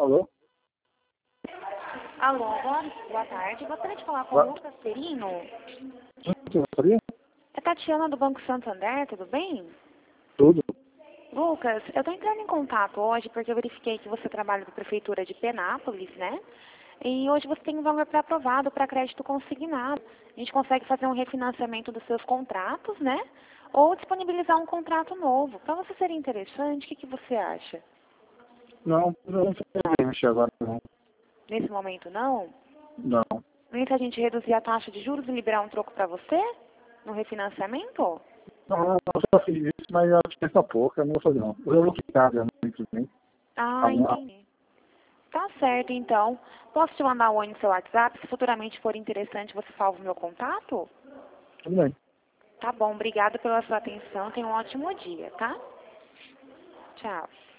Alô? Alô, boa tarde. Gostaria de falar com o Lucas Perino. Quem gostaria? É Tatiana do Banco Santander, tudo bem? Tudo. Lucas, eu estou entrando em contato hoje porque eu verifiquei que você trabalha na Prefeitura de Penápolis, né? E hoje você tem um valor pré-aprovado para crédito consignado. A gente consegue fazer um refinanciamento dos seus contratos, né? Ou disponibilizar um contrato novo. Para você seria interessante, o que você acha? Não, não sei mexer agora, não. Nesse momento, não? Não. Nem se a gente reduzir a taxa de juros e liberar um troco para você? No refinanciamento? Não, eu só fiz isso, mas a diferença é pouca, eu não vou fazer não. Eu vou ficar, simplesmente. Ah, entendi. Tá certo, então. Posso te mandar um oi no seu WhatsApp? Se futuramente for interessante, você salva o meu contato? Tudo bem. Tá bom, obrigada pela sua atenção. Tenha um ótimo dia, tá? Tchau.